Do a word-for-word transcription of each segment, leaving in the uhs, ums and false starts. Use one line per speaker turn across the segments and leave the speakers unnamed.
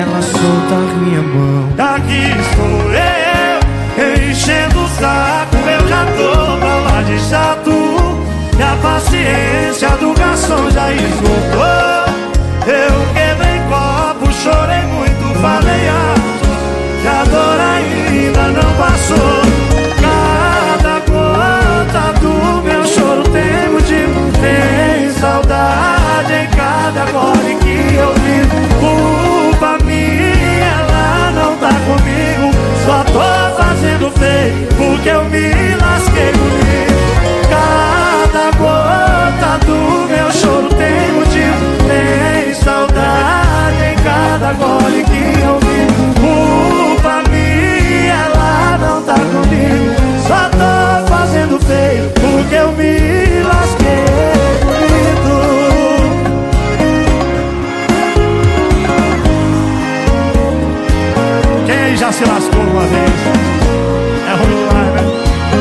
ela soltar minha mão.
Aqui estou eu, enchendo o saco. Eu já tô pra lá de chato, e a paciência do garçom já esgotou. Eu quebrei copo, chorei muito, falei alto, e a dor ainda não passou. Cada gota do meu choro tem motivo, tem saudade em cada gole que eu vivo. Culpa minha, ela não tá comigo, só tô fazendo feio porque eu me lasquei comigo. Cada gota do meu choro tem motivo, tem saudade em cada gole que eu vivo. Culpa minha, ela não tá comigo, só tô fazendo feio porque eu me lasquei bonito. Quem já se lascou uma vez? É ruim lá, né?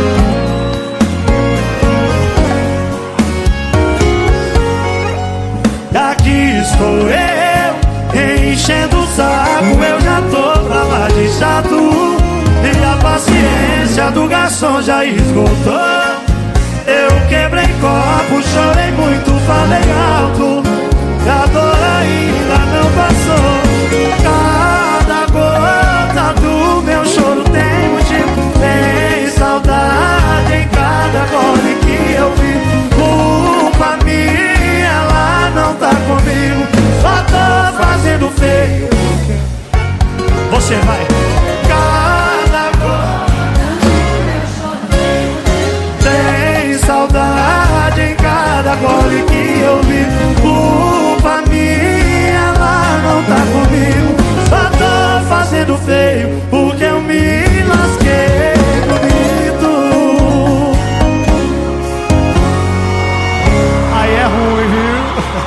Aqui estou eu, enchendo o saco. Eu já tô pra lá de chato, e a paciência do garçom já esgotou. Eu quebrei copo, chorei muito, falei alto, e a dor ainda não passou. Cada gota do meu choro tem motivo, tem saudade em cada gole que eu vi. Culpa minha, ela não tá comigo, só tô fazendo feio. Você vai. Cada gota do meu choro tem saudade em cada gole que eu vi. Culpa minha, ela não tá comigo, só tô fazendo feio porque eu me lasquei bonito. Aí é ruim, viu?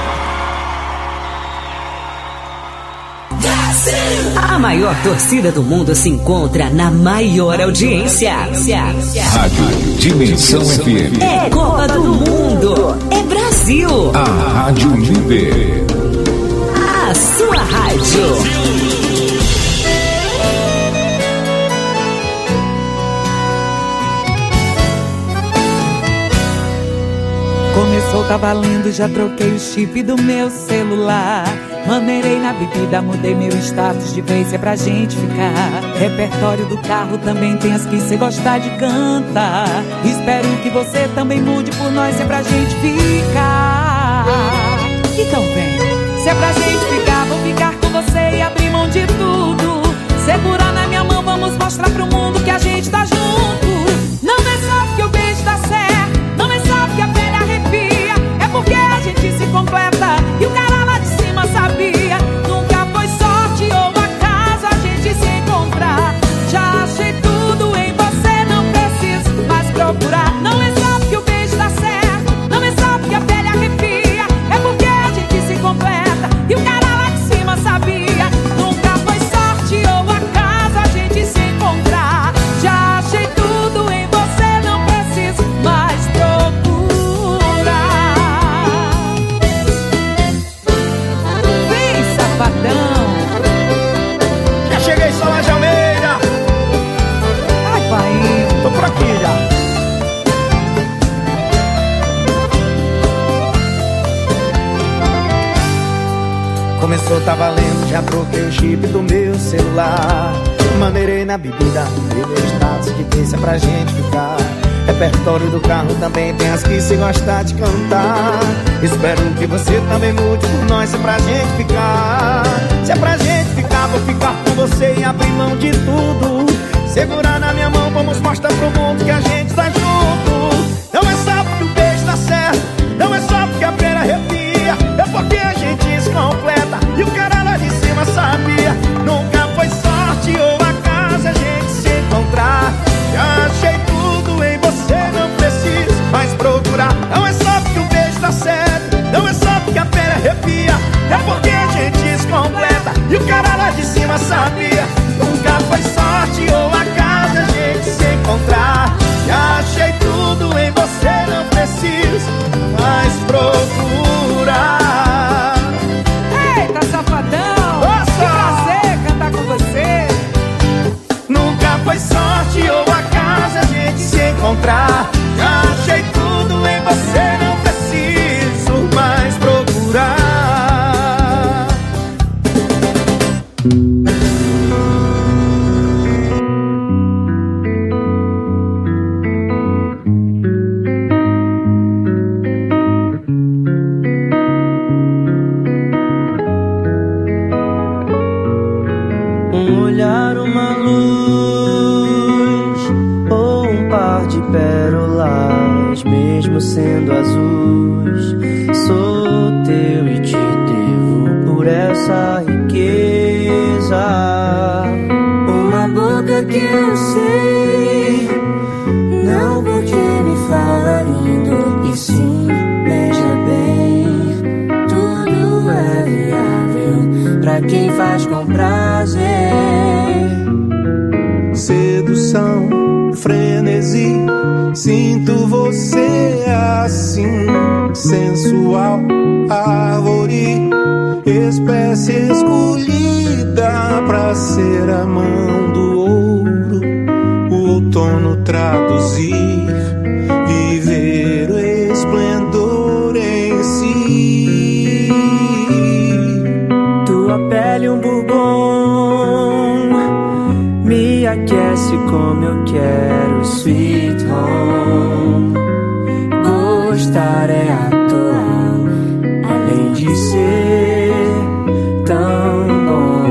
A maior torcida do mundo se encontra na maior audiência.
Rádio Dimensão F M.
É Copa do Mundo. É Brasil.
A Rádio Líder.
A sua rádio.
Começou, tá valendo, já troquei o chip do meu celular. Maneirei na bebida, mudei meu status de vez, é pra gente ficar. Repertório do carro também tem as que cê gostar de cantar. Espero que você também mude por nós, é pra gente ficar. Então vem, se é pra gente ficar, vou ficar com você e abrir mão de tudo. Segurar na minha mão, vamos mostrar pro mundo que a gente tá junto. Não é só porque o beijo dá certo, não é só porque a pele arrepia, é porque a gente se completa e o cara lá de cima sabia. Nunca foi sorte ou acaso a gente se encontrar. Já achei tudo em você, não preciso mais procurar. Não é só porque o beijo dá certo, não é só porque a pele arrepia, é porque a gente se completa e o cara lá de cima sabia. Nunca foi sorte ou acaso a gente se encontrar. Já achei tudo em você, não preciso mais procurar. Vem, safadão.
Já cheguei, Solange Almeida.
Ai, pai,
Tô por aqui já. Começou, tá valendo, já troquei o chip do meu celular. Maneirei na bebida, mudei meu status de vez, é pra gente ficar. Repertório do carro também tem as que se gostar de cantar. Espero que você também mude por nós, é pra gente ficar. Se é pra gente ficar, vou ficar com você e abrir mão de tudo. Segurar na minha mão, vamos mostrar pro mundo que a gente tá junto. Não é só porque o beijo dá certo, não é só porque a pena arrepia, é porque a gente se completa e o cara lá de cima sabia. Nunca foi sorte ou acaso a gente se encontrar. Já achei tudo em você, não preciso mais procurar. Não é só porque o beijo dá certo, não é só porque a pena arrepia, é porque a gente se completa e o cara lá de cima sabia. Nunca foi sorte ou acaso a gente se encontrar.
Um olhar, uma luz, ou um par de pérolas, mesmo sendo azuis, sou teu e te devo por essa riqueza. Uma boca que eu sei não pode me falar lindo, e sim, veja bem, tudo é viável pra quem faz com prazer.
Sedução, frenesi, sinto você assim, sensual, árvore, espécie escolhida pra ser a mão do ouro, o outono traduzir, viver o esplendor em si.
Tua pele um bourbon me aquece como eu quero, sweet home. Gostar é atual, além de ser tão bom.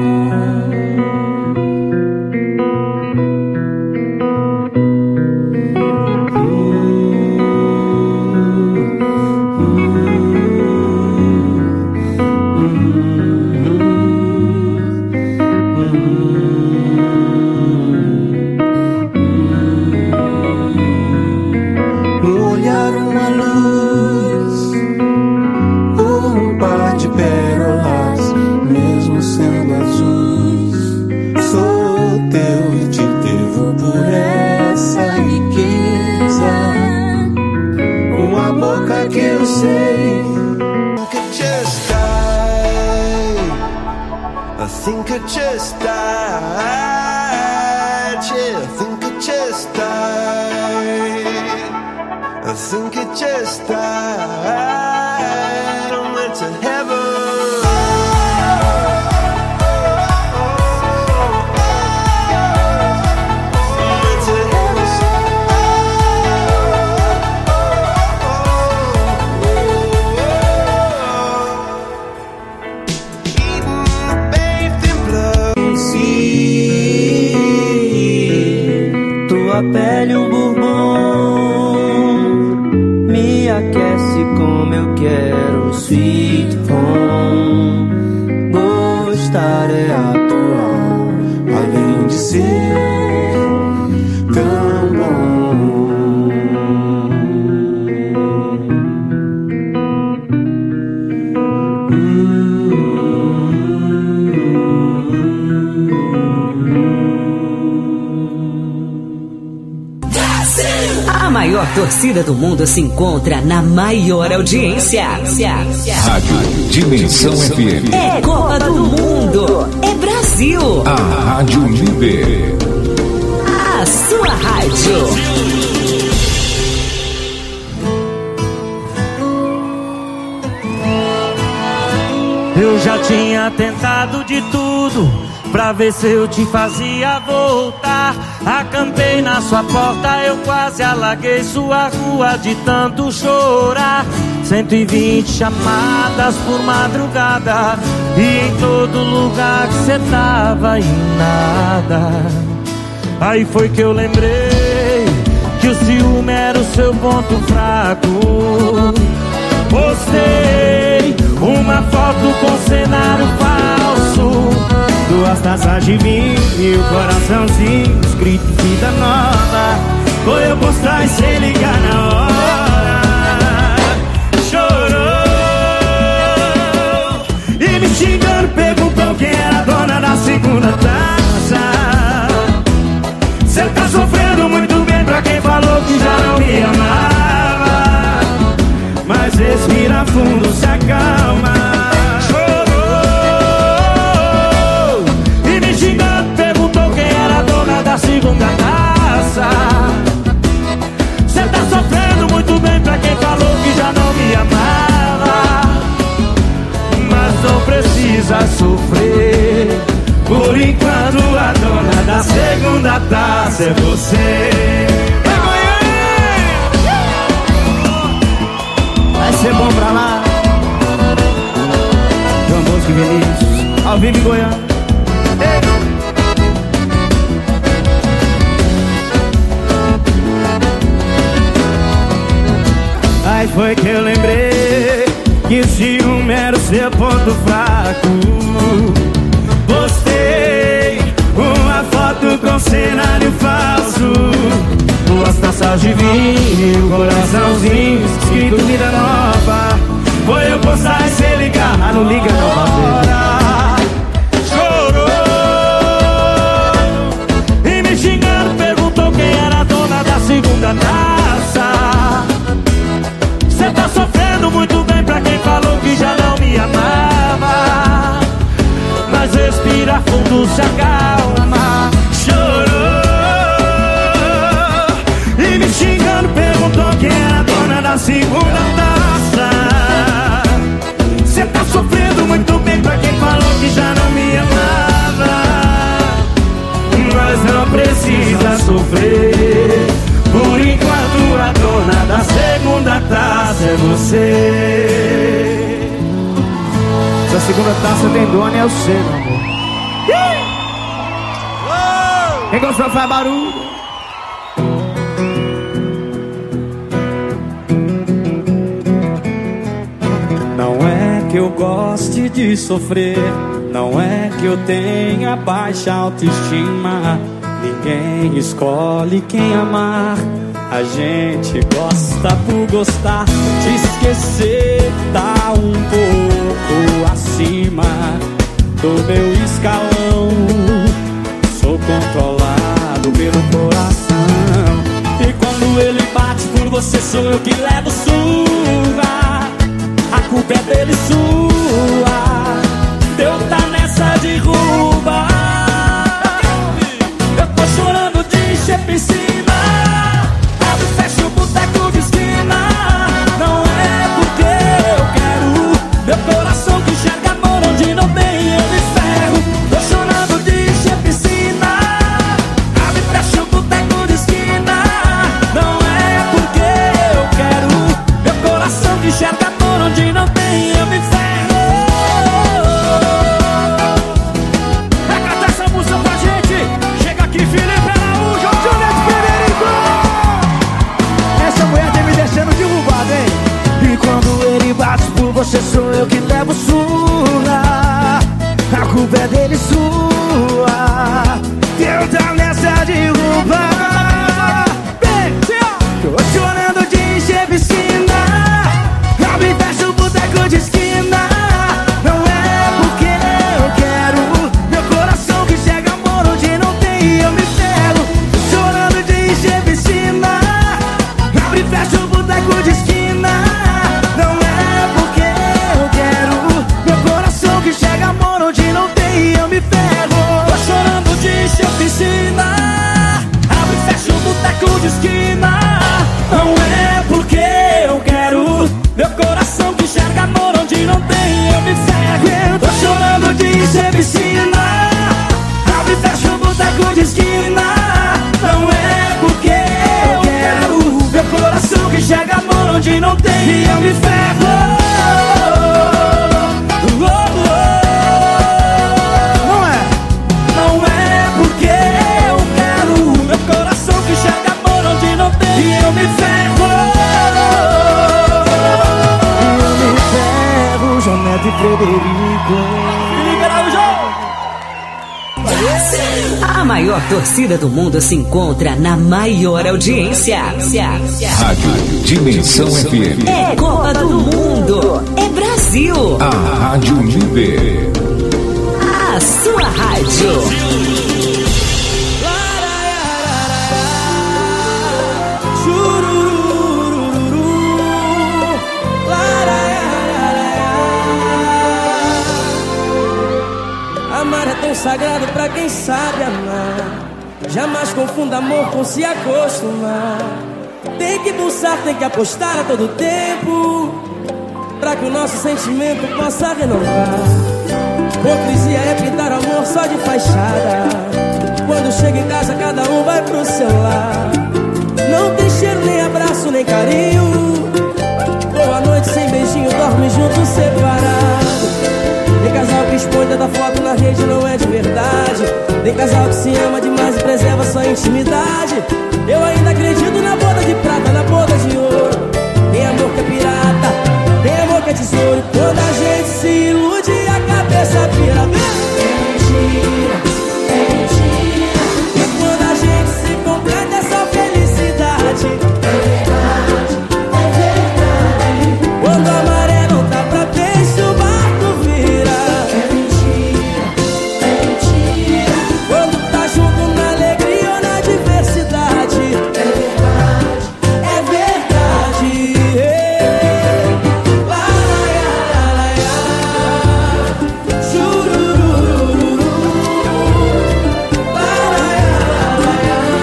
I think I just died, yeah, I think I just died, I think I just died, I went to heaven.
Tua pele um bourbon me aquece como eu quero, sweet home. Gostar é atual, além de ser tão bom.
A maior torcida do mundo se encontra na maior audiência.
Rádio Dimensão F M.
É Copa do Mundo. É Brasil.
A Rádio Líder.
A sua rádio.
Eu já tinha tentado de tudo pra ver se eu te fazia voltar. Acampei na sua porta, eu quase alaguei sua rua de tanto chorar. Cento e vinte chamadas por madrugada, e em todo lugar que cê tava e nada. Aí foi que eu lembrei que o ciúme era o seu ponto fraco. Postei uma foto com cenário falso, duas taças de vinho e o coraçãozinho escrito vida nova. Foi eu postar e sem ligar na hora. Chorou e me xingando, perguntou quem era a dona da segunda taça. Cê tá sofrendo muito bem pra quem falou que já não me amava. Mas respira fundo, se acalma. Chorou e me xingando, perguntou quem era a dona da segunda taça. Cê tá sofrendo muito bem pra quem falou que já não me amava. Mas não precisa sofrer, Por enquanto a dona da segunda taça é você. Vai ser bom pra lá. João Bosco e Vinícius, ao vivo em Goiânia. Aí foi que eu lembrei que o ciúme era o seu ponto fraco. Postei uma foto com cenário falso, duas taças de vinho, coraçãozinho escrito vida nova. Foi eu postar e cê ligar, ah, não liga não, hora. Chorou e me xingando, perguntou quem era a dona da segunda taça. Cê tá sofrendo muito bem pra quem falou que já não me amava. Mas respira fundo, se acalma. Chorou e me xingando, perguntou quem era a dona da segunda taça. Cê tá sofrendo muito bem pra quem falou que já não me amava. Mas não precisa sofrer, por enquanto a dona da segunda taça é você. Se a segunda taça tem dona é o seu, meu amor. Quem gostou faz barulho.
Não é que eu goste de sofrer, não é que eu tenha baixa autoestima. Ninguém escolhe quem amar, a gente gosta por gostar. Te esquecer tá um pouco acima do meu escalão. Sou controlado pelo coração, e quando ele bate por você sou eu que levo surra. A culpa é dele, sua. Deu tá nessa de roubar. Eu tô chorando de encher piscina. Abre e fecha o boteco de esquina. Não é porque eu quero, meu coração que enxerga amor onde não tem, eu me ferro. Tô chorando de encher piscina. Abre e fecha o boteco de esquina. Não é porque eu quero, meu coração que enxerga amor onde não tem, eu me ferro. Recata essa música pra gente. Chega aqui, Felipe Araújo, Juliette Federico.
Essa mulher tem me deixando derrubado, hein? E quando ele bate por você sou eu que levo surra. A culpa é dele, sua. Eu tá nessa de roubar. Tô chorando de encher piscina. Abre e fecha o boteco de esquina. Não é porque eu quero, meu coração que chega amor onde não tem, eu me ferro. Chorando de encher piscina. Abre e fecha o boteco de esquina. Não é porque eu quero, meu coração que chega amor onde não tem, eu me ferro.
Tô chorando de encher piscina. Abre e fecha o boteco de esquina. Não é porque eu quero, meu coração que enxerga amor onde não tem, eu me ferro. Tô chorando de encher piscina. Abre e fecha o boteco de esquina. Não é porque eu quero, meu coração que enxerga amor onde não tem, eu me ferro. Oh, oh, oh.
Não é?
Não é porque eu quero, meu coração que enxerga amor onde não tem, eu me ferro.
Eu me ferro, João Neto e Frederico.
Felipe Araújo.
A maior torcida do mundo se encontra na maior audiência.
Rádio Dimensão F M.
É Copa do Mundo. É Brasil.
A Rádio Líder.
A sua rádio.
Amar é tão sagrado pra quem sabe amar. Jamais confunda amor com se acostumar. Tem que pulsar, tem que apostar a todo tempo, pra que o nosso sentimento possa renovar. Hipocrisia é pintar amor só de fachada. Quando chega em casa cada um vai pro seu lar. Não tem cheiro, nem abraço, nem carinho. Boa noite sem beijinho, dorme junto separado. Tem casal que expõe tanta foto na rede, não é de verdade. Tem casal que se ama demais e preserva sua intimidade. Eu ainda acredito na boda de prata, na boda de ouro. Tem amor que é pirata, tem amor que é tesouro. E quando a gente se ilude, a cabeça vira. É mentira, é mentira. E quando a gente se completa, é só felicidade. É verdade, é verdade. Quando a maré não tá pra peixe, o barco vira. É mentira, é mentira. Quando tá junto na alegria ou na diversidade. É verdade, é verdade. Lá, lá, lá, lá, churururu. Lá, lá, lá,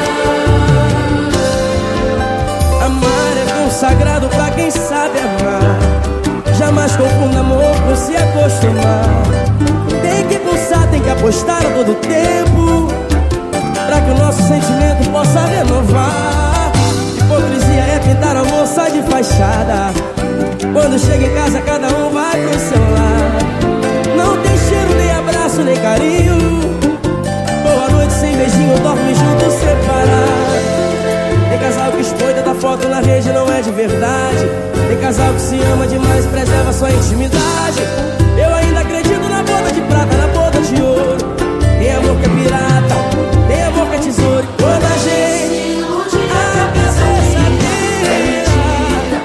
lá. Amar é consagrado pra quem sabe amar. Jamais confunda amor por se acostumar. Tem que pulsar, tem que apostar a todo tempo, pra que o nosso sentimento possa renovar. Hipocrisia é pintar amor só de fachada. Quando chega em casa cada um vai pro seu lar. Não tem cheiro, nem abraço, nem carinho. Boa noite sem beijinho, dorme junto separado. Tem casal que expõe tanta foto na rede, não é de verdade. Tem casal que se ama demais, preserva sua intimidade. Eu ainda acredito na boda de prata, na boda de ouro. Tem amor que é pirata, tem amor que é tesouro. E quando a gente a cabeça vira,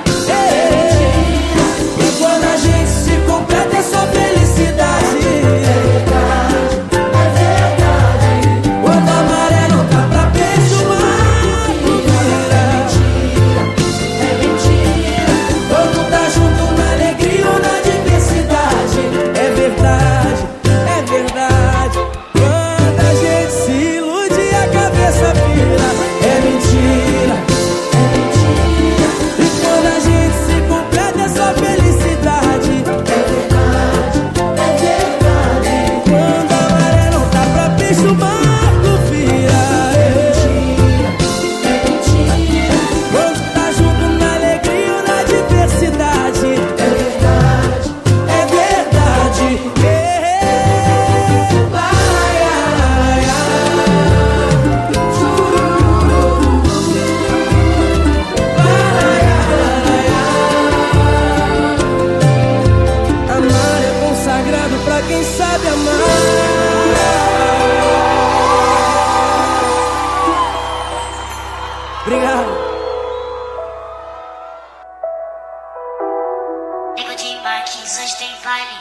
e quando a gente se completa é só felicidade. É verdade, é verdade. Quando a maré não tá pra peixe, o barco vira. É mentira, quando tá junto na alegria ou na diversidade. É verdade, é verdade. Quando a gente se ilude, a cabeça vira. É mentira, é mentira. E quando a gente se completa é só felicidade. É verdade, é verdade. Quando a maré não tá pra peixe, o barco vira. É mentira, é mentira. Quando tá junto na alegria ou na diversidade. É verdade, é verdade. É, lá, lá, lá, chururu. Amar é consagrado pra quem sabe amar. Obrigado.
Nego de Marquinhos, hoje tem baile.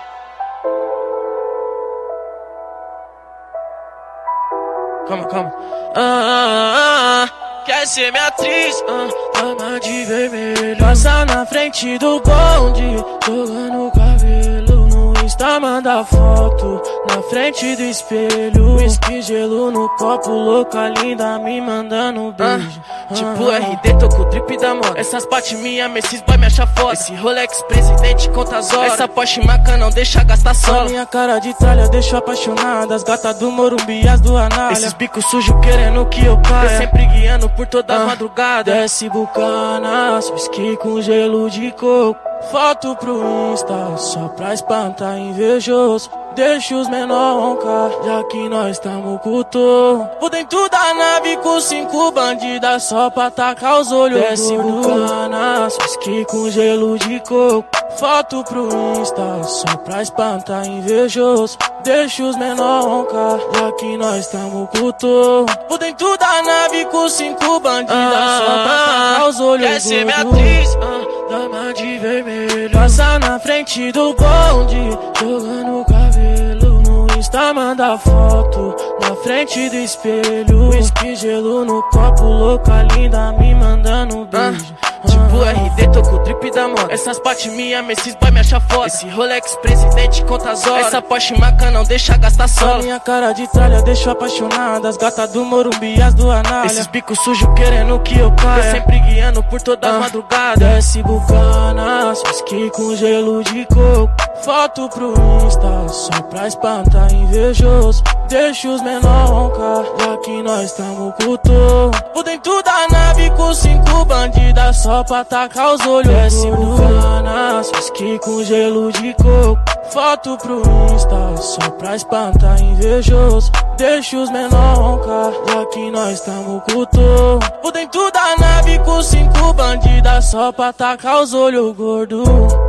Calma, calma. Ah, ah, ah, ah, quer ser minha atriz? Ah, dama de vermelho. Passa na frente do bonde, jogando o cabelo no Insta, manda foto na frente do espelho. Whisky, gelo no copo, louca linda me mandando beijo. Ah, tipo R D, tô com o drip da moda. Essas pates minha, esses boy me acha foda. Esse Rolex presidente conta as horas. Essa Porsche Macan não deixa gastar sola. Minha cara de tralha deixo apaixonada. As gatas do Morumbi, as do Anália. Esses bicos sujos querendo que eu caia. Eu sempre guiando por toda a ah, madrugada. Desce bucanas, whisky com gelo de coco. Foto pro Insta, só pra espantar invejoso. Deixa os menor roncar, já que nós tamo com o Por dentro da nave com cinco bandidas, só pra tacar os olhos. Desce bucanas, whisky com gelo de coco. Foto pro Insta, só pra espantar invejoso. Deixa os menor roncar, já que nós tamo com o Por dentro da nave com cinco bandidas, ah, só pra tacar os olhos. Quer ser minha atriz? Ah, dama de vermelho. Passa na frente do bonde, jogando o cabelo no Insta, manda foto na frente do espelho. Whisky, gelo no copo, louca linda me mandando beijo. Ah, tipo R D, tô com o drip da moda. Essas pates minha, esses boy me acha foda. Esse Rolex presidente conta as horas. Essa Porsche Macan não deixa gastar sola. Minha cara de tralha deixo apaixonada. As gatas do Morumbi, as do Anália. Esses bicos sujos querendo que eu caia. Eu sempre guiando por toda a ah, madrugada. Desce bucanas, whisky com gelo de coco. Foto pro Insta, só pra espantar invejoso. Deixa os menor roncar, já que nós tamo com o tom. Por dentro da nave com cinco bandidas, só pra tacar os olhos. Desce no canas, whisky com gelo de coco. Foto pro Insta, só pra espantar invejoso. Deixa os menor roncar, já que nós tamo com o tom. Por dentro da nave com cinco bandidas, só pra tacar os olhos gordo.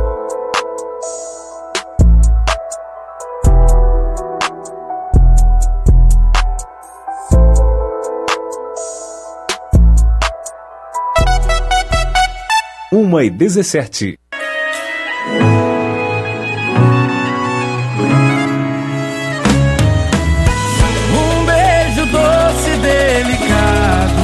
Uma e dezessete.
Um beijo doce e delicado.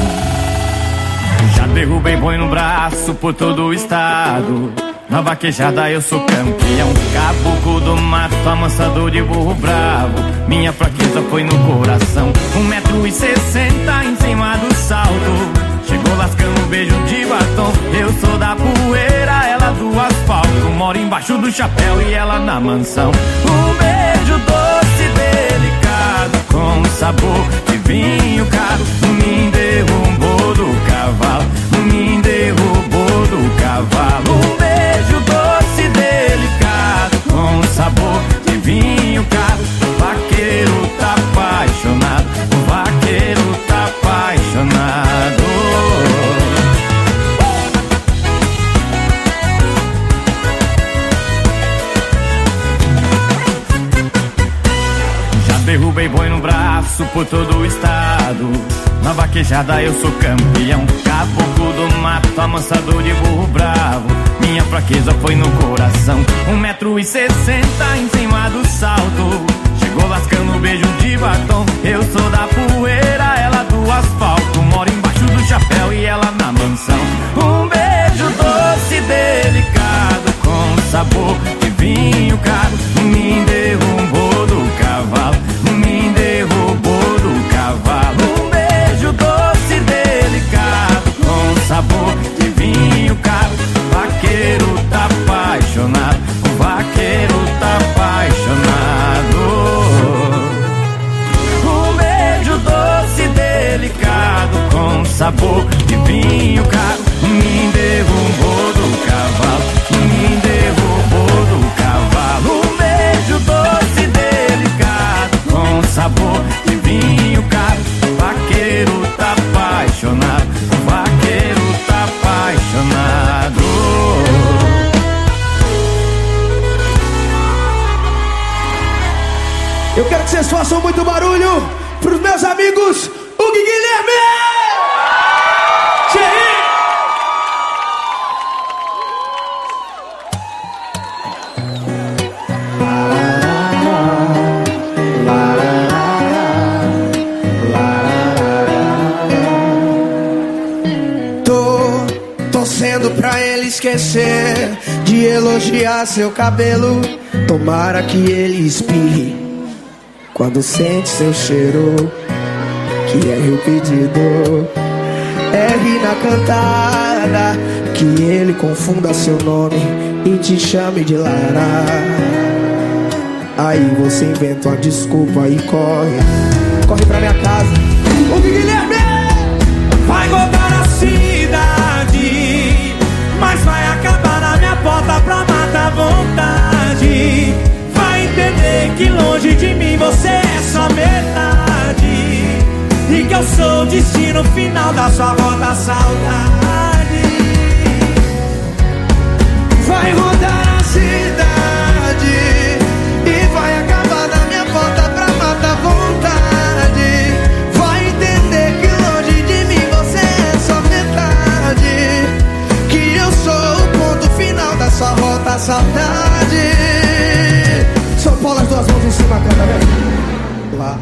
Já derrubei boi no braço por todo o estado. Na vaquejada eu sou campeão, caboclo do mato, amansador de burro bravo. Minha fraqueza foi no coração. Um metro e sessenta em cima do salto. Chegou lascando um beijo de batom. Eu sou da poeira, ela do asfalto. Moro embaixo do chapéu e ela na mansão. Um beijo doce e delicado, com sabor de vinho caro. Me derrubou do cavalo, me derrubou do cavalo. Um beijo doce e delicado, com sabor de vinho caro. O vaqueiro tá apaixonado, o vaqueiro tá apaixonado. Derrubei boi no braço por todo o estado. Na vaquejada eu sou campeão, caboclo do mato, amansador de burro bravo. Minha fraqueza foi no coração. Um metro e sessenta em cima do salto. Chegou lascando um beijo de batom. Eu sou da poeira, ela do asfalto. Moro embaixo do chapéu e ela na mansão. Um beijo doce e delicado, com sabor de vinho caro. Me derrubou do cavalo, me derrubou do cavalo. Um beijo doce e delicado, com sabor de vinho caro. O vaqueiro tá apaixonado, o vaqueiro tá apaixonado. Um beijo doce e delicado, com sabor de vinho caro. Me derrubou do cavalo, me derrubou do cavalo. Um beijo doce e delicado, com sabor de vinho caro. O vaqueiro tá apaixonado, o vaqueiro tá apaixonado.
Eu quero que vocês façam muito barulho pros meus amigos Hugo e Guilherme! Tchê! Torcendo pra ele esquecer de elogiar seu cabelo. Tomara que ele espirre quando sente seu cheiro, que erre o pedido, erre na cantada, que ele confunda seu nome e te chame de Lara. Aí você inventa uma desculpa e corre, corre pra minha casa. O Guilherme vai rodar a cidade, mas vai acabar na minha porta pra matar a vontade. Vai entender que longe de mim você é só metade, e que eu sou o destino final da sua rota saudade. Vai rodar a cidade e vai acabar na minha porta pra matar a vontade. Vai entender que longe de mim você é só metade, que eu sou o ponto final da sua rota saudade. São Paulo, as duas mãos em cima, canta, vem. Lá.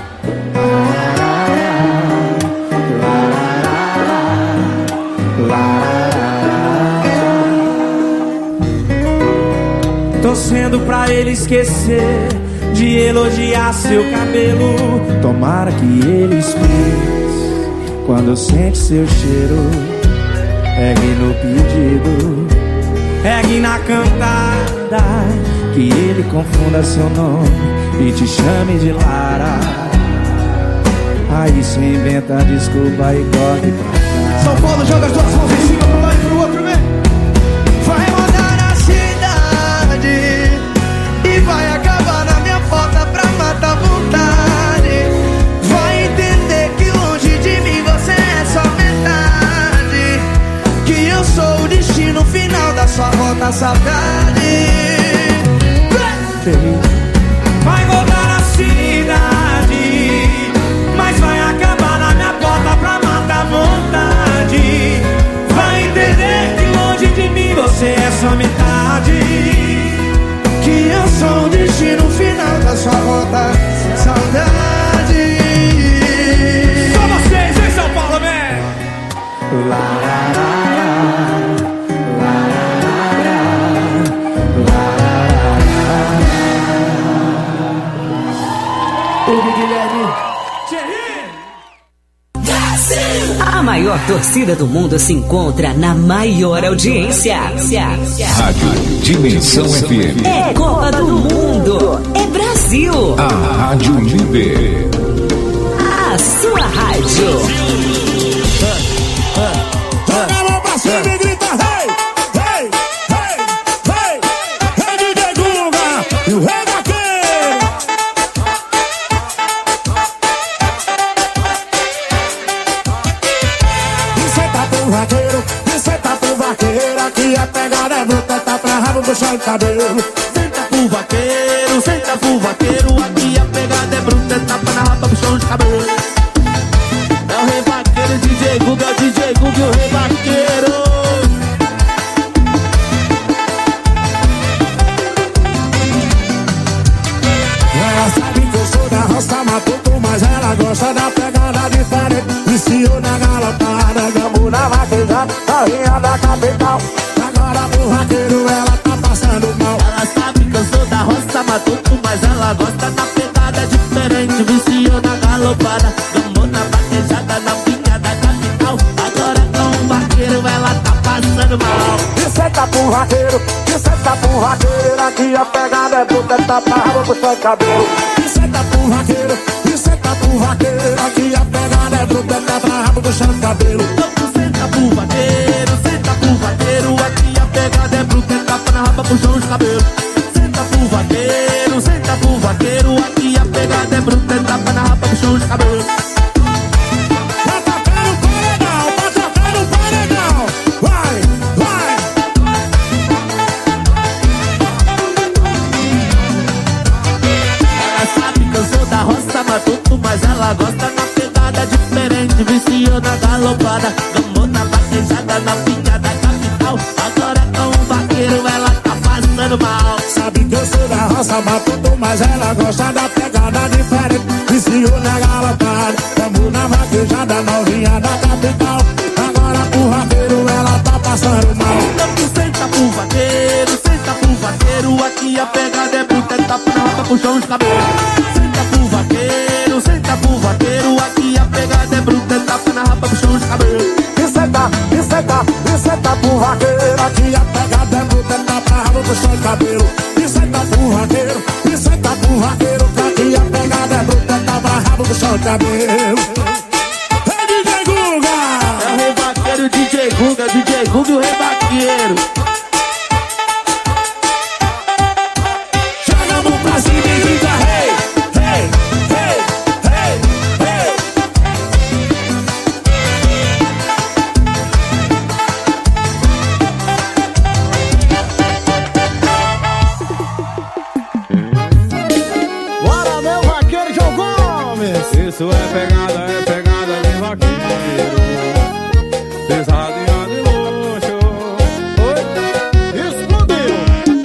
Torcendo pra ele esquecer de elogiar seu cabelo. Tomara que ele espere quando sente seu cheiro. Ergue no pedido, ergue na cantada,
nada, que ele confunda seu nome e te chame de Lara. Aí se inventa desculpa e corre pra cá.
São Paulo joga as duas mãos em cima, pro lado e pro outro, vem.
Vai rodar a cidade e vai acabar na minha porta pra matar a vontade. Vai entender que longe de mim você é só metade, que eu sou o destino final da sua rota, saudade.
Vai rodar a cidade, mas vai acabar na minha porta pra matar a vontade. Vai entender que longe de mim você é só metade,
que eu sou o destino final da sua rota, saudade.
Só vocês, vem São Paulo, vem.
A maior torcida do mundo se encontra na maior audiência.
Rádio Dimensão F M.
É Copa do Mundo. É Brasil.
A Rádio Líder.
A sua rádio.
Joga a mão pra cima e grita hey, hey, hey, hey. Hey, D J Guga e o Rei Vaqueiro. Isso é tatu vaqueiro, isso é tatu vaqueiro. Aqui a pegada é bruta, tá pra rabo, puxar o cabelo.
Senta pro vaqueiro, senta pro vaqueiro. Aqui a pegada é bruta, tapa na rapa, puxão de cabelo. É o Rei Vaqueiro, D J Guga, é o D J Guga e o Rei Vaqueiro.
Ela sabe que eu sou da roça matuto, mas ela gosta da pegada diferente. Viciou na galopada, gambo na vaquejada, novinha da capital. Agora pro vaqueiro ela tá passando mal.
Ela sabe que eu sou da roça matuto, mas ela gosta da pegada diferente. Viciou na galopada, gambo na vaquejada, novinha da capital. Agora com o vaqueiro ela tá passando mal.
Isso é tatu vaqueiro, isso é tatu vaqueiro. Aqui a pegada é bruta, é tapa, rabo, puxa o cabelo. Isso é tatu vaqueiro, isso é tatu vaqueiro. Aqui a pegada é bruta, é tapa, rabo, puxa o cabelo.
Senta pro vaqueiro, senta pro vaqueiro. Aqui a pegada é bruta, é tapa na raba, puxão de cabelo. Senta pro vaqueiro, senta pro vaqueiro. Aqui a pegada é bruta, é tapa na raba, puxão de cabelo.
Vai tocar no paredão, vai tocar no paredão. Vai, vai.
Ela sabe que eu sou da roça matuto, mas ela gosta na pegada diferente. Viciou na galopada, gamou na vaquejada, na pinha da capital. Agora com o vaqueiro ela tá passando mal.
Sabe que eu sou da roça matuto, mas ela gosta da pegada diferente. Viciou na galopada, tamo na vaquejada, novinha da capital. Agora pro vaqueiro ela tá passando mal.
Então senta pro vaqueiro, senta pro vaqueiro. Aqui a pegada é bruta, é tapa na raba, puxão de cabelo. Senta pro vaqueiro, senta pro vaqueiro. Aqui a pegada é bruta, é tapa na raba, puxão de cabelo.
Isso é tá, isso é tá, isso é tá pro vaqueiro. Aqui a pegada é bruta, é tapa, rabo, puxão de cabelo. Isso é tá pro vaqueiro, isso é tá pro vaqueiro. Aqui a pegada é bruta, é tapa, rabo, puxão de cabelo. Hey, D J Guga!
É o Rei Vaqueiro, D J Guga, D J Guga e o Rei Vaqueiro.
Joga a mão pra cima e grita hey, hey, hey, hey, hey.
Bora, meu vaqueiro João Gomes.
Isso é pegada, é pegada de vaqueiro. Pesadinha de luxo. Oi,
Explodiu.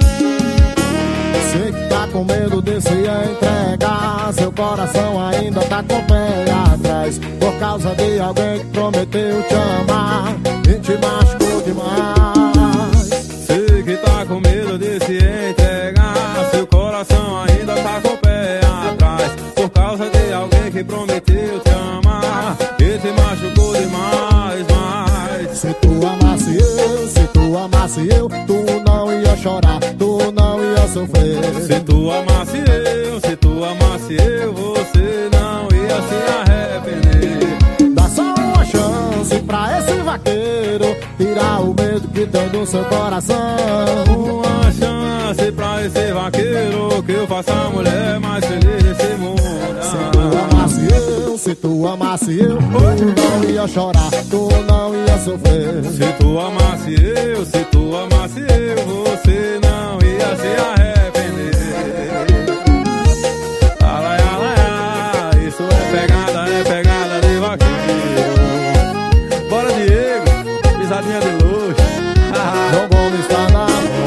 Sei que tá com medo de se entregar. Seu coração ainda tá com o pé atrás, por causa de alguém que prometeu te amar e te machucou demais.
sei que tá com medo de se entregar. Seu coração ainda tá com o pé atrás, por causa de alguém que prometeu te amar e te machucou demais, mas
se tu amasse eu, se tu amasse eu, tu não ia chorar, tu não ia sofrer.
Se tu amasse eu, se tu amasse eu, você não ia se arrepender.
Dá só uma chance pra esse vaqueiro tirar o medo que tem do seu coração.
Uma chance pra esse vaqueiro que eu faça a mulher mais feliz desse mundo.
Se tu amasse eu, se tu amasse eu, tu não ia chorar, tu não ia sofrer.
Se tu amasse eu, se tu amasse eu, você não ia se arrepender. Alai, alai, isso é pegada, é pegada de vaqueiro. Bora, Diego, pisadinha de luxo.
João Gomes tá na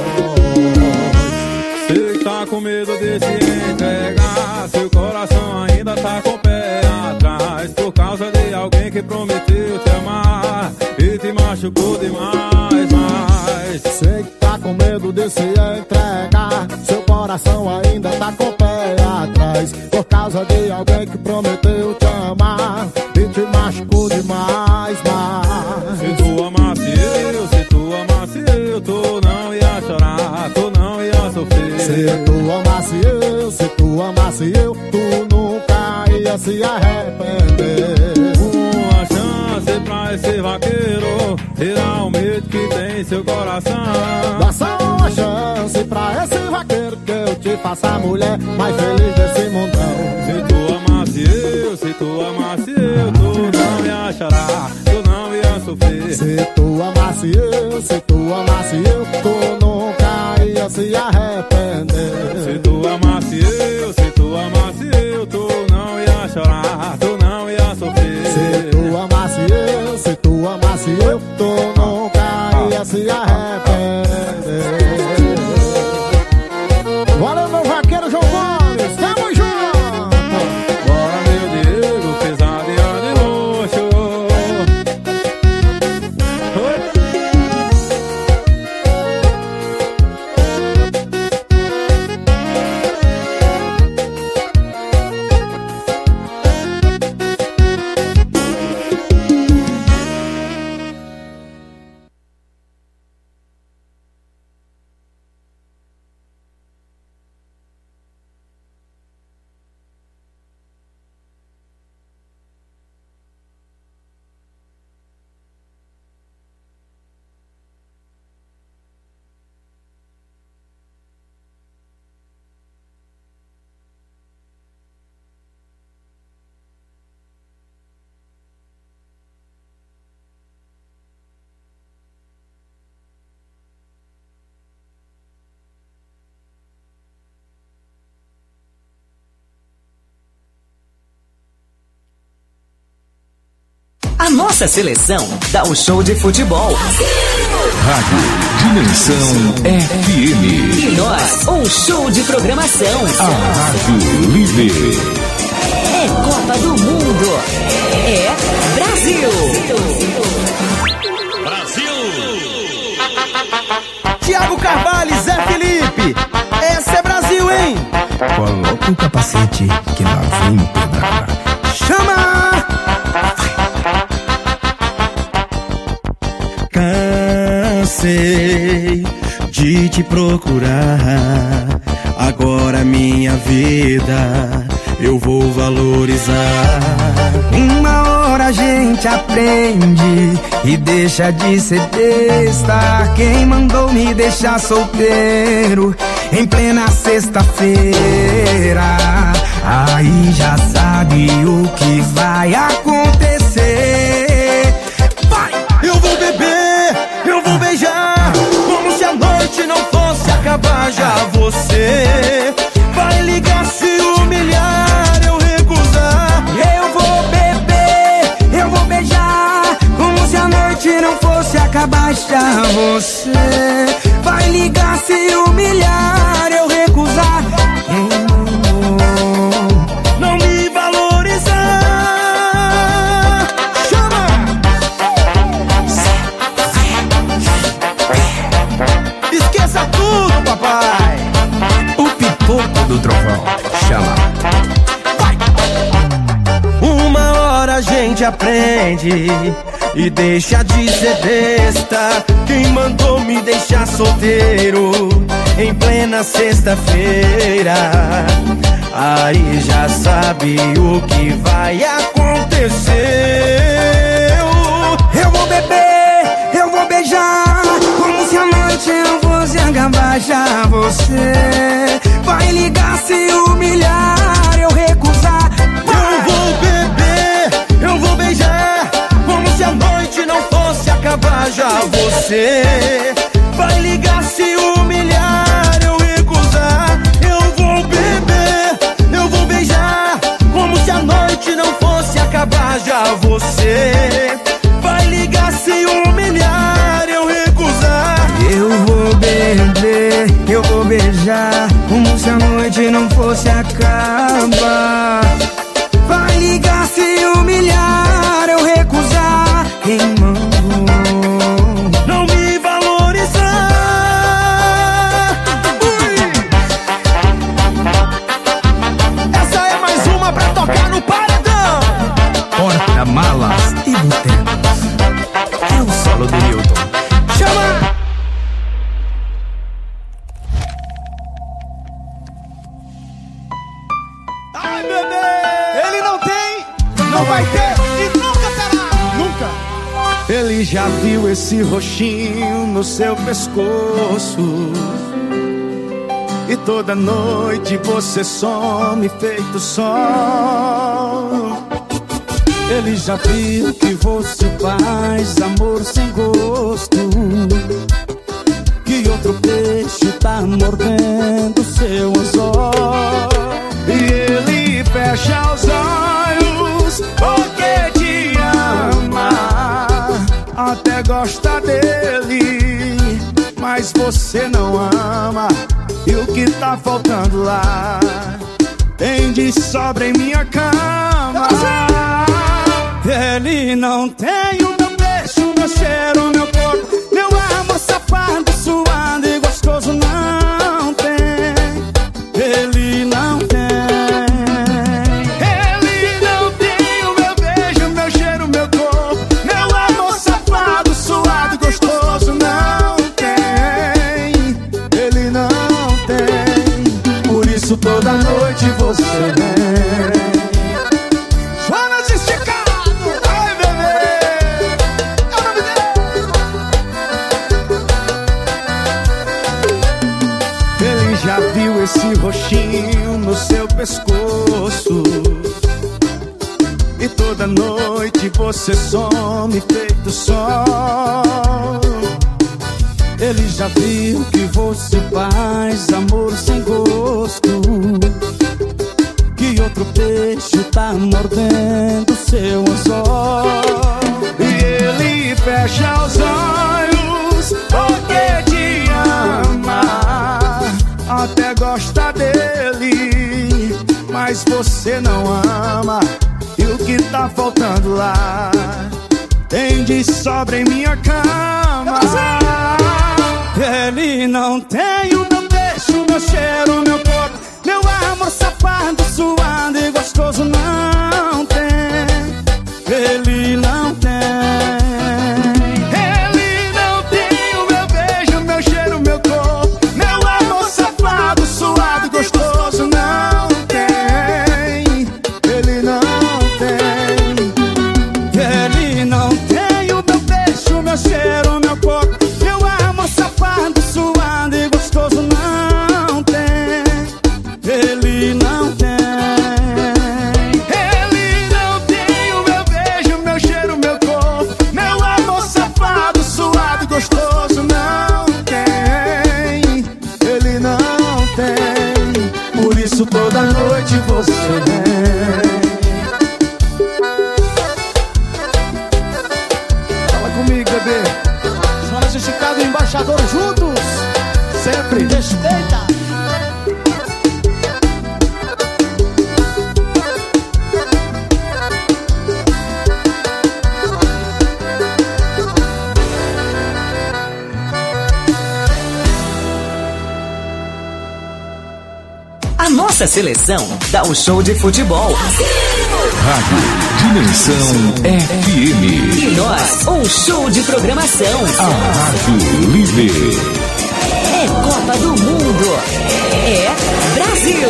voz.
Você que tá com medo de se entregar, seu coração ainda tá com o pé atrás, por causa de alguém que prometeu te amar e te machucou demais, mas
sei que tá com medo de se entregar, seu coração ainda tá com o pé atrás, por causa de alguém que prometeu te amar e te machucou demais, mas
se tu amasse eu, se tu amasse eu, tu não ia chorar, tu não ia sofrer.
Se tu amasse eu, se tu amasse eu, tu nunca ia se arrepender.
Uma chance pra esse vaqueiro tirar o medo que tem em seu coração.
Dá só uma chance pra esse vaqueiro que eu te faça a mulher mais feliz desse mundão.
Se tu amasse eu, se tu amasse eu, tu não ia chorar, tu não ia sofrer.
Se tu amasse eu, se tu amasse eu, tu nunca ia se arrepender.
Se tu amasse eu, se tu amasse eu, tu não ia chorar, tu não ia sofrer.
Se tu amasse eu, se tu amasse eu, tu nunca ia se arrepender. Bora, meu vaqueiro João Gomes, tamo junto!
Bora, meu Diego, pesadinha de luxo. Oi.
A nossa seleção dá um show de futebol.
Rádio Dimensão F M.
E nós, um show de programação.
A Rádio Líder.
É Copa do Mundo. É Brasil.
Brasil.
Thiago Carvalho, Zé Felipe. Essa é Brasil, hein?
Coloca o capacete que lá vem pedrada.
Chama!
Cansei de te procurar. Agora minha vida eu vou valorizar. Uma hora a gente aprende e deixa de ser besta. Quem mandou me deixar solteiro em plena sexta-feira? Aí já sabe o que vai acontecer. Vai!
Eu vou beber, eu vou beijar, como se a noite não fosse acabar já. Você vai ligar, se humilhar, eu recusar.
Eu vou beber, eu vou beijar, como se a noite não fosse acabar já. Você vai ligar, se humilhar, eu recusar.
Não me valorizar. Chama! Esqueça tudo, papai.
O pipoco do trovão chama.
Vai! Uma hora a gente aprende
E deixa de ser besta, quem mandou me deixar solteiro em plena sexta-feira? Aí já sabe o que vai acontecer. Eu vou beber, eu vou beijar, como se a noite não fosse acabar. Já você vai ligar, se humilhar, eu recusar. Eu vou beber, eu vou beijar, como se a noite não fosse acabar. Já você vai ligar, se humilhar, eu recusar. Eu vou beber, eu vou beijar, como se a noite não fosse acabar. Já você vai ligar, se humilhar, eu recusar. Eu vou beber, eu vou beijar, como se a noite não fosse acabar. Vai ligar, se humilhar, eu recusar. Quem mandou não me valorizar? Ui. Essa é mais uma pra tocar no paredão.
Porta-malas e botecos. É o solo do Newton.
Chama! Ai, bebê! Ele não tem, não vai ter e nunca terá! Nunca! Ele já viu esse roxinho no seu pescoço, e toda noite você some feito sol. Ele já viu que você faz amor sem gosto, que outro peixe tá mordendo seu anzol. E ele fecha os olhos porque te ama, até gosta dele, mas você não ama. E o que tá faltando lá tem de sobra em minha cama. Ele não tem o meu beijo, meu cheiro, meu corpo, meu amor safado, suado e gostoso. Não tem, ele não tem. Ele não tem o meu beijo, meu cheiro, meu corpo, meu amor safado, suado e gostoso. Não tem, ele não tem. Por isso toda noite você vem. Jonas esticado. Já viu esse roxinho no seu pescoço, e toda noite você some feito sol. Ele já viu que você faz amor sem gosto, que outro peixe tá mordendo seu anzol. E ele fecha os olhos porque te ama, até gosta dele, mas você não ama. E o que tá faltando lá tem de sobra em minha cama. Ele não tem o meu beijo, meu cheiro, meu corpo, meu amor safado, suado e gostoso. Não tem, ele não tem. Ele não tem o meu beijo, meu cheiro, meu corpo, meu amor safado, suado e gostoso. Não tem, ele não tem. Ele não tem o meu beijo, meu cheiro, meu corpo, meu amor safado, suado e gostoso. Não tem, ele não tem. Ele não tem o meu beijo, meu cheiro, meu corpo, meu amor safado, suado e gostoso. Não tem, ele não tem. Por isso toda noite você vem. Fala comigo, bebê. Jonas e Chicago, embaixador juntos, sempre respeita.
A nossa seleção dá um show de futebol.
Rádio Dimensão F M.
E nós, um show de programação.
A Rádio Líder.
É Copa do Mundo. É Brasil.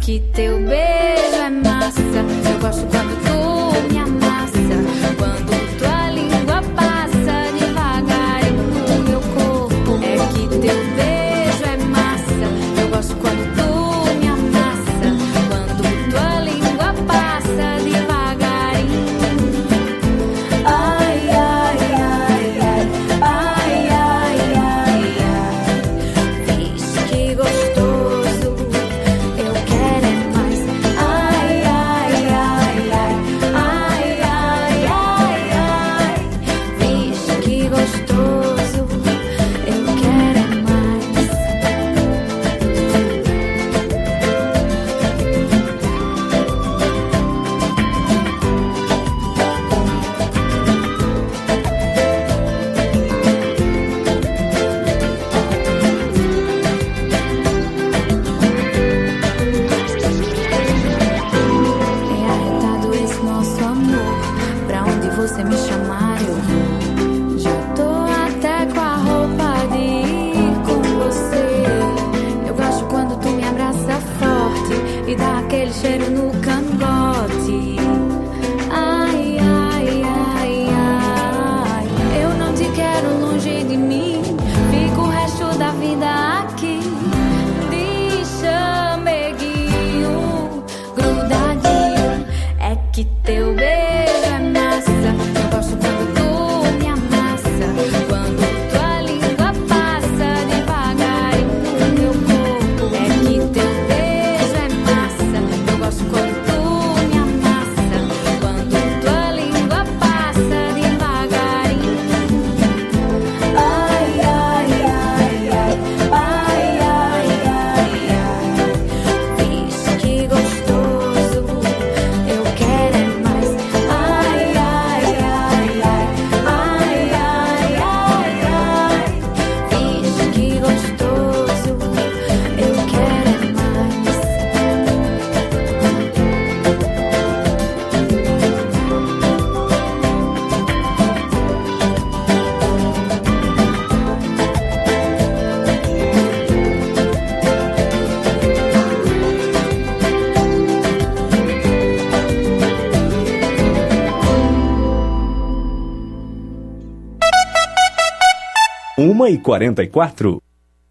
que teu beijo é massa. Eu gosto quando tu me amassa, quando tua língua passa devagarinho no meu corpo. É que teu beijo é massa. Eu gosto quando tu me amassa, quando tua língua passa devagarinho. Ai, ai, ai, ai, ai, ai, ai, ai. Vixe, que gostoso. Eu quero é mais. Ai, ai, ai, ai, ai, ai, ai, ai. Vixe, que gostoso. Eu quero é mais. É arretado esse nosso amor. Pra onde você me chamar eu vou. Já tô até com a roupa de ir com você. Eu gosto quando tu me abraça forte e dá aquele cheiro no cangote. Ai, ai, ai, ai. Eu não te quero longe de mim. Fico o resto da vida aqui de chameguinho, grudadinho. É que teu beijo é massa. Eu gosto quando tu me amassa, quando tua língua passa devagarinho no meu corpo. É que teu beijo é massa. Eu gosto quando tu me amassa, quando tua língua passa devagarinho. Ai, ai, ai, ai, ai, ai, ai, ai. Vixe, que gostoso. Eu quero é mais. Ai, ai, ai, ai, ai, ai, ai, ai. Vixe, que gostoso. Eu quero é mais.
Uma e quarenta e quatro.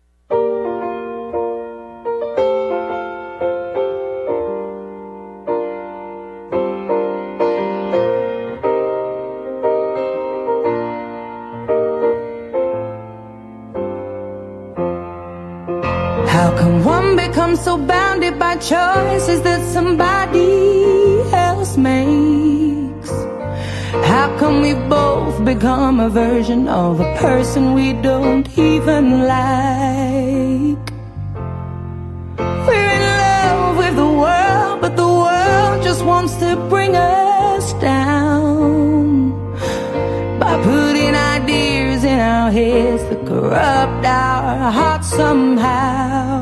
How come one becomes so bounded by choices that somebody else makes? How come we both become a version of a person we don't even like? We're in love with the world, but the world just wants to bring us down by putting ideas in our heads that corrupt our hearts somehow.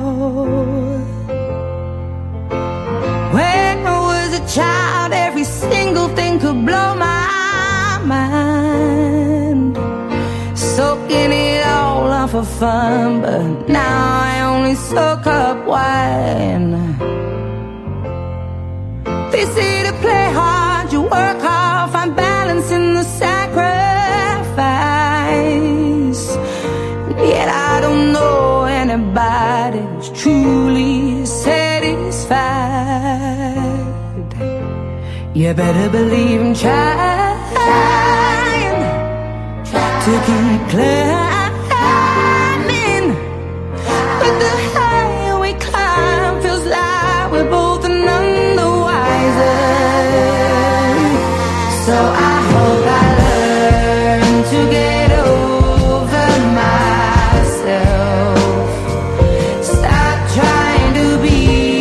When I was a child, every single thing could blow my mind, soaking it all off for fun, but now I only soak up wine. They say to play hard, you work hard, find balance in the sacrifice. Yet I don't know anybody who's truly satisfied. You better believe I'm trying, trying to keep climbing. But the higher we climb, feels like we're both none the wiser. So I hope I learn to get over myself. Stop trying to be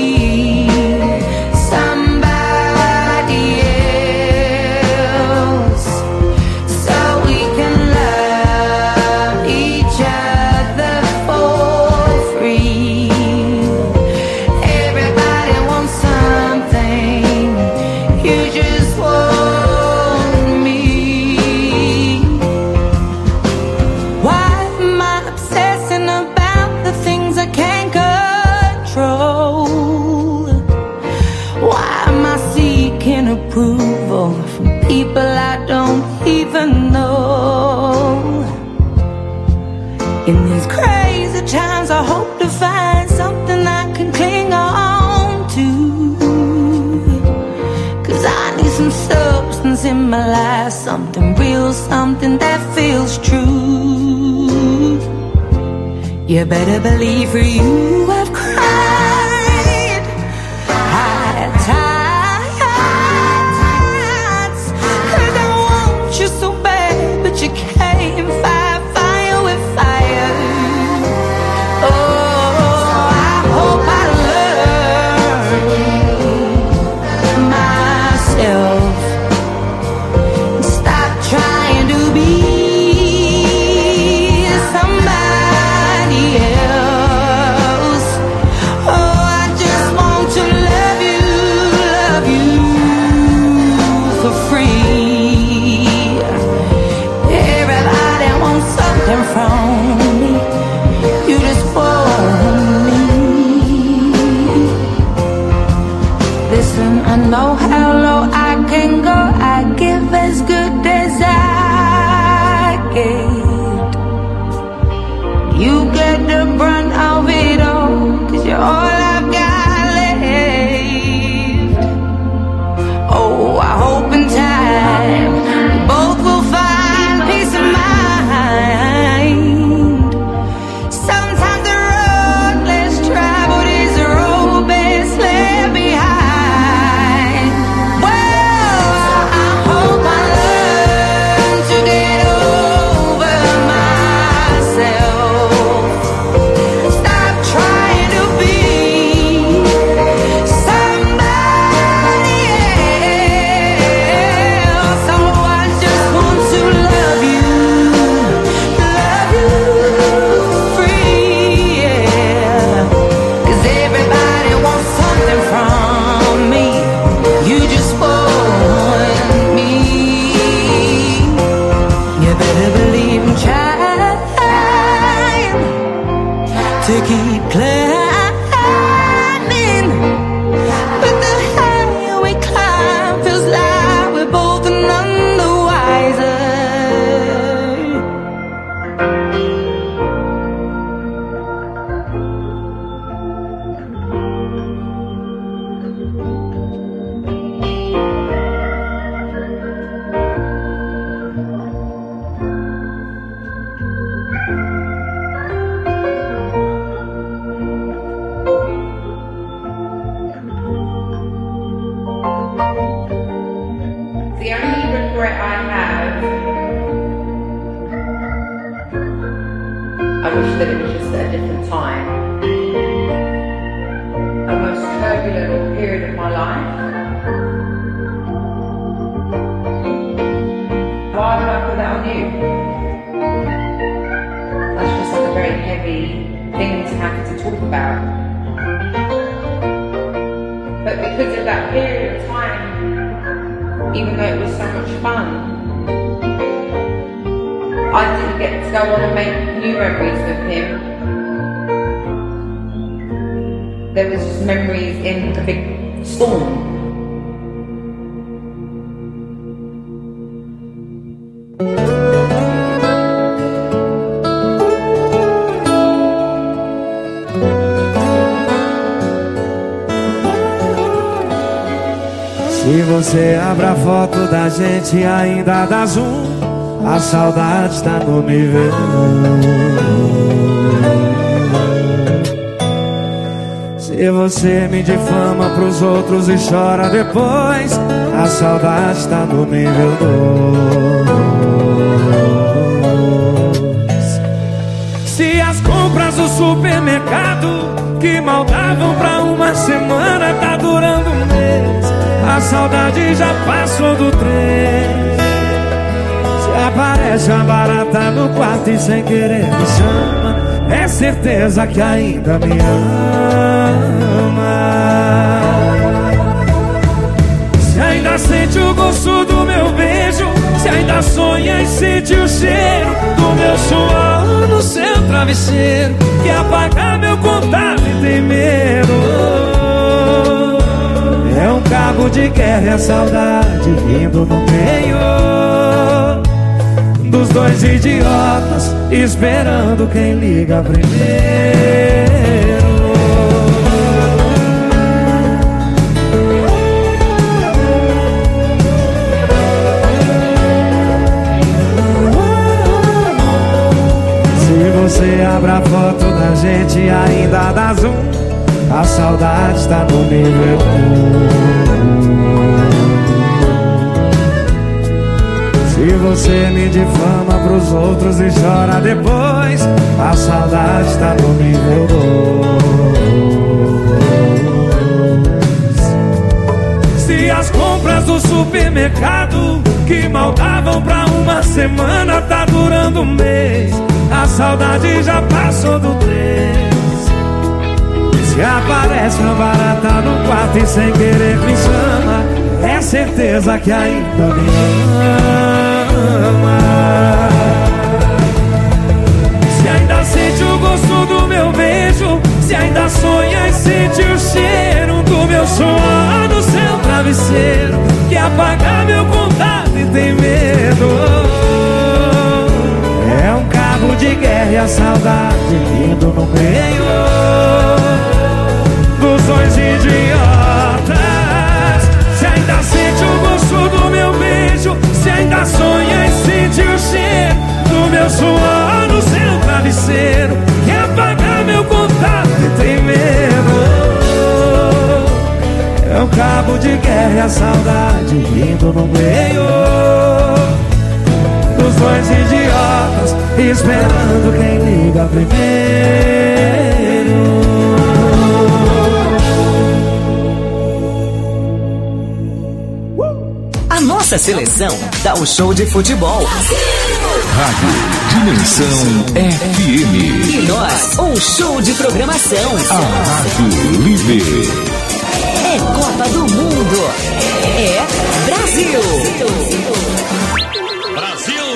somebody else, so we can love
In these crazy times I hope to find something I can cling on to, 'cause I need some substance in my life, something real, something that feels true. You better believe for you I've cried, had times, 'cause I want you so bad, but you can't fight fire with fire. Oh, I hope I learn myself, stop trying to be somebody else. Oh, I just want to love you, love you for free. Everybody wants something from me, you just want me. Listen, I know how low I can go, I give as good as I get. You get the brunt of it all, 'cause you're all I've got left. Oh, I hope in time we both will find peace of mind. Sometimes the road less traveled is the road best left behind. Well, I hope I learn to get over myself, stop trying to be somebody else. Oh, I just want to love you, love you free, yeah. 'Cause everybody wants something from me, you just want me. You better believe I'm trying to keep climbing, but the higher we climb feels like we're both none the wiser.
The only regret I have, I wish that it was just at a different time, a most turbulent period of my life. Why would I put that on you? That's just like a very heavy thing to have to talk about. But because of that period of time, even though it was so much fun, I didn't get to go on and make new memories with him. There was just memories in a big storm.
Se você abre a foto da gente ainda dá zoom, a saudade tá no nível. Se você me difama pros outros e chora depois, a saudade tá no nível dois. Se as compras do supermercado que mal davam pra uma semana tá durando um mês, a saudade já passou do trem. Se aparece a barata no quarto e sem querer me chama, é certeza que ainda me ama. Se ainda sente o gosto do meu beijo, se ainda sonha e sente o cheiro do meu suor no seu travesseiro, que apagar meu contato e tem medo. É um cabo de guerra, é a saudade vindo no meio dos dois idiotas, esperando quem liga primeiro. Se você abre a foto da gente e ainda dá zoom, a saudade está no nível um. Se você me difama pros outros e chora depois, a saudade está no nível dois. Se as compras do supermercado que mal davam pra uma semana tá durando um mês, a saudade já passou do três. Se aparece uma barata no quarto e sem querer me chama, é certeza que ainda me ama. Se ainda sente o gosto do meu beijo, se ainda sonha e sente o cheiro do meu suor no seu travesseiro, que apagar meu contato e tem medo. É um cabo de guerra e a saudade indo no meio dos dois idiotas. Se ainda sente o gosto do meu beijo, se ainda sonha e sente o cheiro do meu suor no seu travesseiro, quer apagar meu contato e tem medo. É um cabo de guerra e a saudade indo no meio dos dois idiotas, esperando quem liga primeiro.
A nossa seleção dá um show de futebol.
Rádio Dimensão F M.
E nós, um show de programação.
A Rádio Líder.
É Copa do Mundo. É Brasil.
Brasil.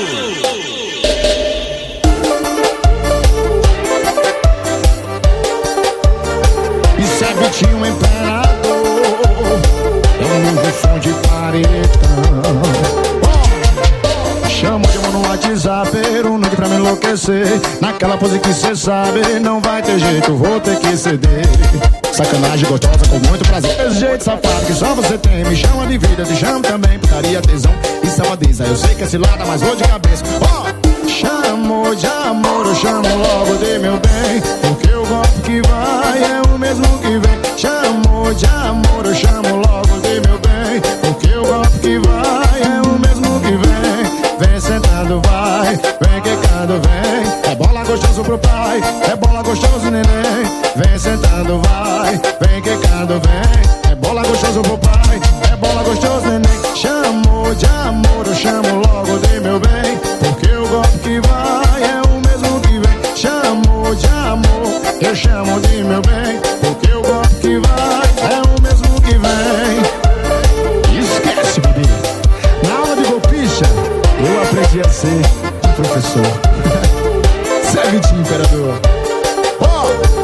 Isso é Vitinho Imperador, é um novo som de paredão. Oh! Chama de mão no WhatsApp, um nude pra me enlouquecer. Naquela pose que cê sabe, não vai ter jeito, vou ter que ceder. Sacanagem gostosa com muito prazer, esse jeito safado que só você tem. Me chama de vida, te chamo também, putaria, tesão e safadeza. Eu sei que esse lado, mas vou de cabeça. Oh! Chamo de amor, eu chamo logo de meu bem, porque o golpe que vai é o mesmo que vem. Chamo de amor, eu chamo logo de meu bem, porque o golpe que vai é o mesmo que vem. Vem sentando, vai, vem quicando, vem. É bola gostoso pro pai, é bola gostoso neném. Vem sentando, vai, vem quicando, vem. É bola gostoso pro pai, é bola gostoso neném. Chamo de amor, eu chamo logo de meu bem, porque o golpe que vai é o mesmo que vem. Chamo de amor, eu chamo de meu bem, porque o golpe que vai é o mesmo que vem. Esquece, bebê. Na aula de golpicha, eu aprendi a ser um professor. Segue-te, imperador. Oh!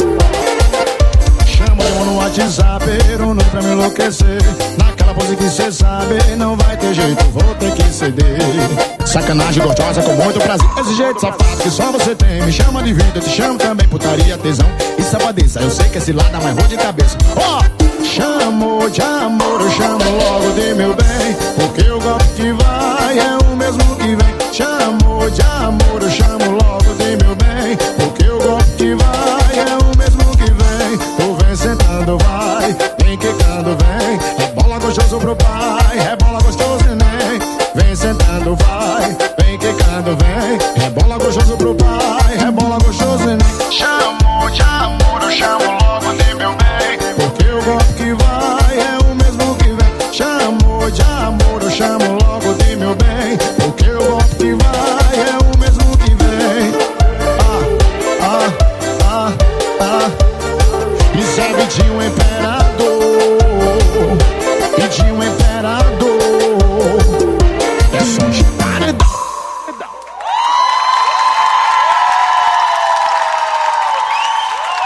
Chama de mão no WhatsApp, um nude pra me enlouquecer. Naquela pose que cê sabe, não vai ter jeito, vou ter que ceder. Sacanagem gostosa com muito prazer, esse jeito safado que só você tem. Me chama de vida, eu te chamo também, putaria, tesão e safadeza. Eu sei que esse lado é mais vou de cabeça. Oh! Chamo de amor, eu chamo logo de meu bem, porque o golpe que vai é o mesmo que vem. Chamo de amor, eu chamo logo de meu bem, porque o golpe que vai é o mesmo que vem. Tu vem sentando, vai, vem quicando, vem. É bola gostoso pro pai, é bola gostoso neném. Vem sentando, vai, vem quicando, vem. É bola gostoso pro pai, é bola gostoso neném. Chamo de amor, eu chamo logo de meu bem, porque o golpe que vai é o mesmo que vem. Chamo de amor, eu chamo logo de meu bem, porque o golpe que vai é o mesmo que vem. Ah, ah, ah, ah. Isso é Vitinho Imperador.